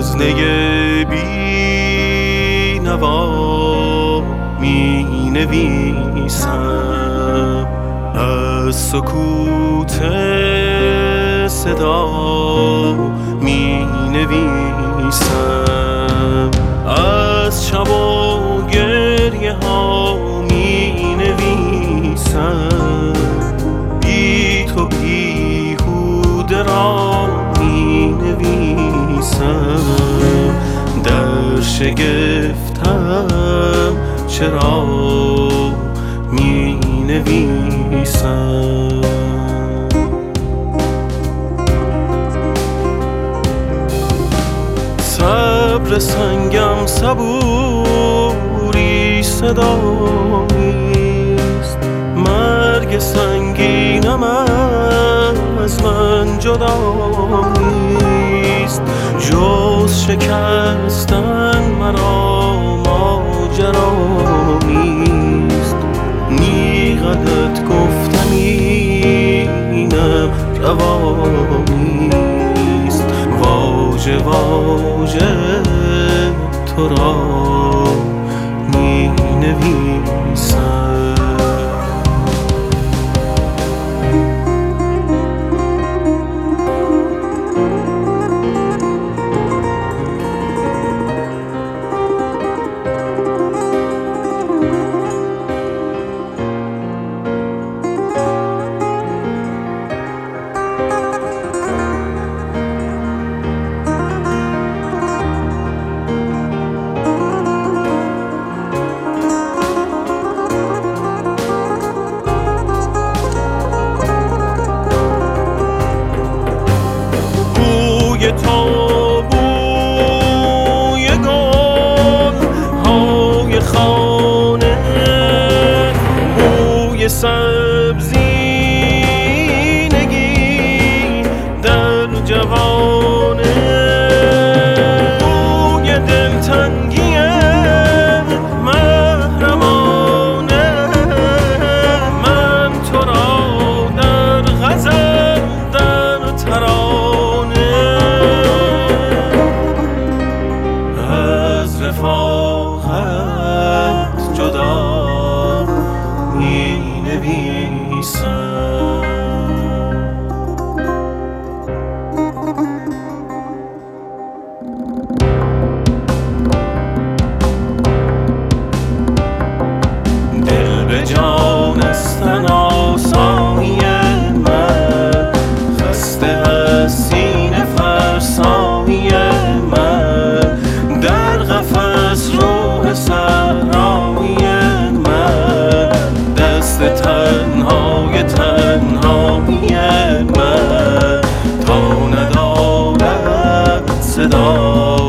گزنه بی نوا می نویسم، از سکوت صدا می نویسم، از شب و گریه ها می نویسم، بی تو بیهوده را می نویسم، در شگفتم چرا می نویسم. صبر سنگم صبوری صداییست، مرگ سنگینم از من جداییست، جز شکستن مرا ماجرا نیست، نیقدت گفتم اینم روا نیست، واژه واژه تو را می نویسم. تو بوی گل های خانه، بوی سبزینگی در جوانه، بوی دلتنگی محرمانه، من تو را در غزل در ترانه رفاقت جدا می نویسم. دل به جانستن آسانی من، خسته از سینه فرسانی من، در قفس روح صحرایی من، دست تنهای تنهایی من، تا ندارد صدا